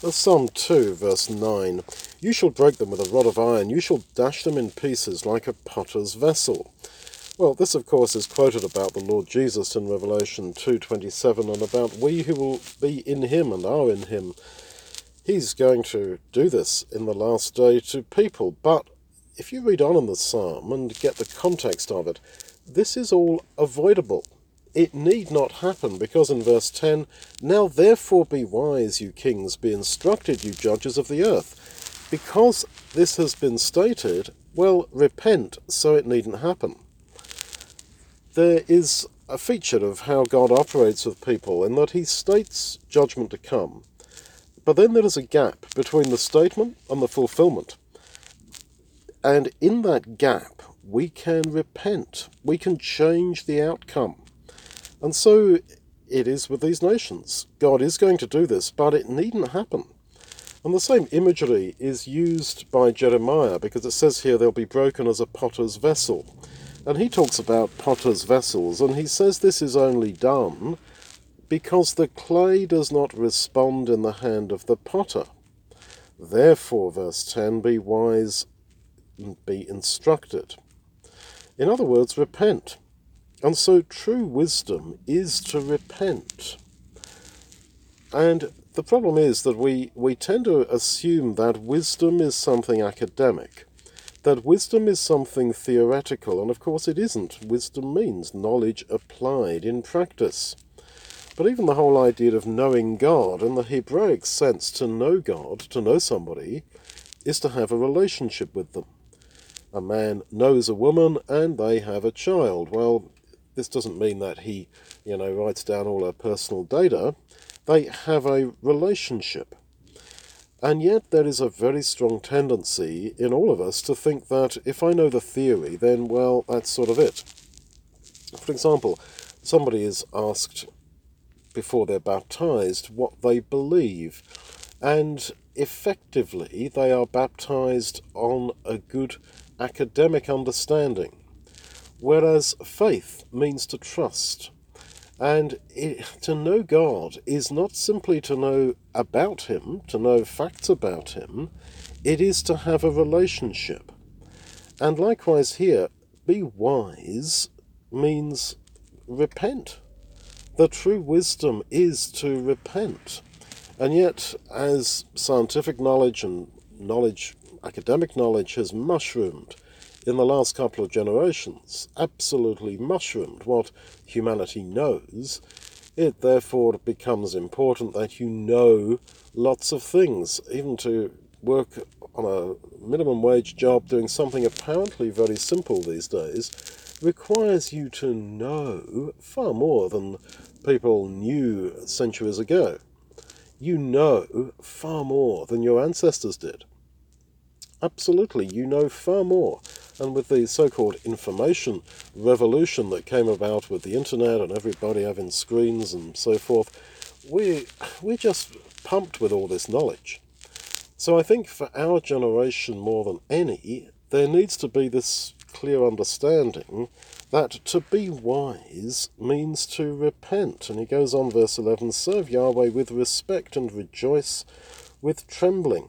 Psalm 2, verse 9. You shall break them with a rod of iron, you shall dash them in pieces like a potter's vessel. Well, this of course is quoted about the Lord Jesus in Revelation 2:27 and about we who will be in him and are in him. He's going to do this in the last day to people, but if you read on in the psalm and get the context of it, this is all avoidable. It need not happen, because in verse 10, now therefore be wise, you kings, be instructed, you judges of the earth. Because this has been stated, well, repent, so it needn't happen. There is a feature of how God operates with people in that he states judgment to come, but then there is a gap between the statement and the fulfillment. And in that gap, we can repent. We can change the outcome. And so it is with these nations. God is going to do this, but it needn't happen. And the same imagery is used by Jeremiah, because it says here they'll be broken as a potter's vessel. And he talks about potter's vessels, and he says this is only done because the clay does not respond in the hand of the potter. Therefore, verse 10, be wise and be instructed. In other words, repent. And so true wisdom is to repent. And the problem is that we tend to assume that wisdom is something academic, that wisdom is something theoretical, and of course it isn't. Wisdom means knowledge applied in practice. But even the whole idea of knowing God, in the Hebraic sense, to know God, to know somebody, is to have a relationship with them. A man knows a woman and they have a child. Well, this doesn't mean that he, writes down all her personal data. They have a relationship. And yet there is a very strong tendency in all of us to think that if I know the theory, then, well, that's sort of it. For example, somebody is asked before they're baptized what they believe, and effectively they are baptized on a good academic understanding, whereas faith means to trust. And to know God is not simply to know about him, to know facts about him, it is to have a relationship. And likewise here, be wise means repent. The true wisdom is to repent. And yet, as scientific knowledge and academic knowledge has mushroomed in the last couple of generations, absolutely mushroomed what humanity knows, it therefore becomes important that you know lots of things. Even to work on a minimum wage job doing something apparently very simple these days requires you to know far more than people knew centuries ago. You know far more than your ancestors did. Absolutely, you know far more. And with the so-called information revolution that came about with the internet and everybody having screens and so forth, we're just pumped with all this knowledge. So I think for our generation more than any, there needs to be this clear understanding that to be wise means to repent. And he goes on, verse 11, serve Yahweh with respect and rejoice with trembling.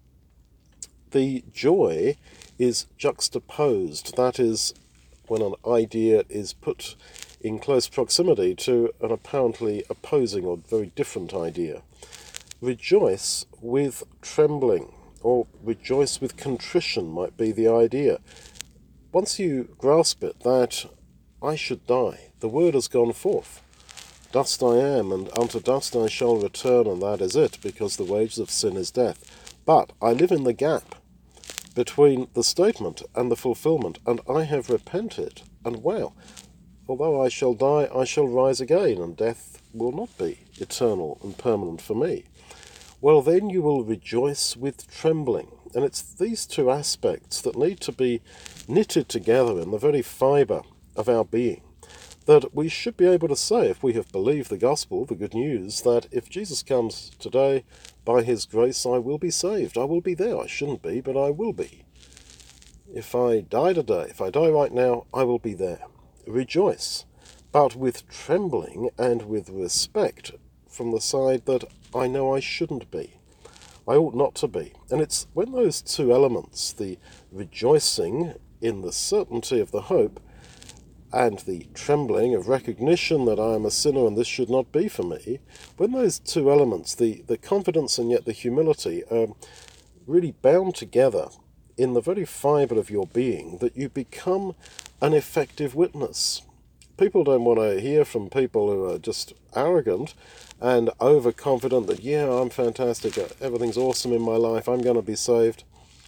The joy is juxtaposed. That is, when an idea is put in close proximity to an apparently opposing or very different idea. Rejoice with trembling, or rejoice with contrition might be the idea. Once you grasp it, that I should die, the word has gone forth. Dust I am, and unto dust I shall return, and that is it, because the wages of sin is death. But I live in the gap between the statement and the fulfillment, and I have repented, and wow, although I shall die, I shall rise again, and death will not be eternal and permanent for me. Well, then you will rejoice with trembling. And it's these two aspects that need to be knitted together in the very fibre of our being, that we should be able to say, if we have believed the gospel, the good news, that if Jesus comes today, by his grace I will be saved. I will be there. I shouldn't be, but I will be. If I die today, if I die right now, I will be there. Rejoice, but with trembling and with respect from the side that I know I shouldn't be. I ought not to be. And it's when those two elements, the rejoicing in the certainty of the hope and the trembling of recognition that I am a sinner and this should not be for me, when those two elements, the confidence and yet the humility, are really bound together in the very fibre of your being, that you become an effective witness. People don't want to hear from people who are just arrogant and overconfident that, yeah, I'm fantastic, everything's awesome in my life, I'm going to be saved.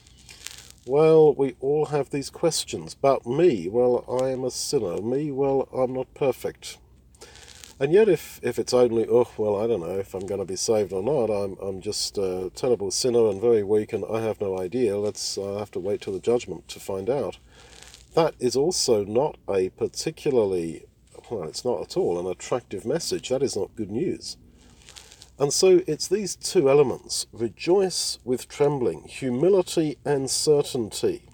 Well, we all have these questions. But me, well, I am a sinner. Me, well, I'm not perfect. And yet if it's only, oh, well, I don't know if I'm going to be saved or not, I'm just a terrible sinner and very weak and I have no idea, I'll have to wait till the judgment to find out. That is also not a particularly, well, it's not at all an attractive message. That is not good news. And so it's these two elements, rejoice with trembling, humility and certainty,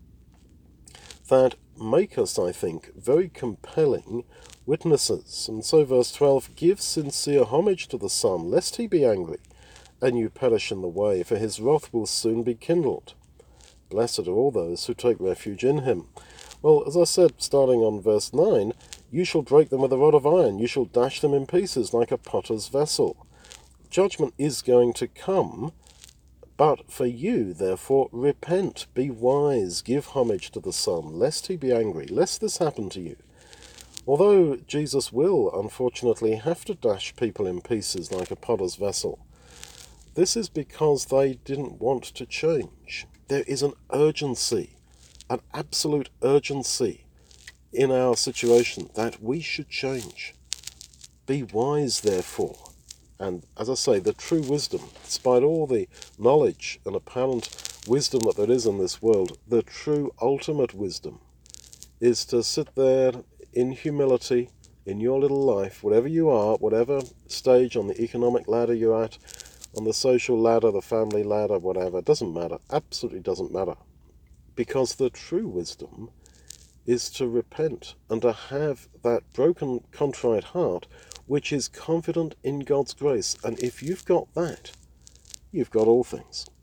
that make us, I think, very compelling witnesses. And so verse 12, give sincere homage to the Son, lest he be angry, and you perish in the way, for his wrath will soon be kindled. Blessed are all those who take refuge in him. Well, as I said, starting on verse 9, you shall break them with a rod of iron, you shall dash them in pieces like a potter's vessel. Judgment is going to come, but for you, therefore, repent, be wise, give homage to the Son, lest he be angry, lest this happen to you. Although Jesus will, unfortunately, have to dash people in pieces like a potter's vessel, this is because they didn't want to change. There is an urgency, an absolute urgency in our situation that we should change. Be wise, therefore. And as I say, the true wisdom, despite all the knowledge and apparent wisdom that there is in this world, the true ultimate wisdom is to sit there in humility in your little life, whatever you are, whatever stage on the economic ladder you're at, on the social ladder, the family ladder, whatever, it doesn't matter, absolutely doesn't matter. Because the true wisdom is to repent and to have that broken, contrite heart which is confident in God's grace. And if you've got that, you've got all things.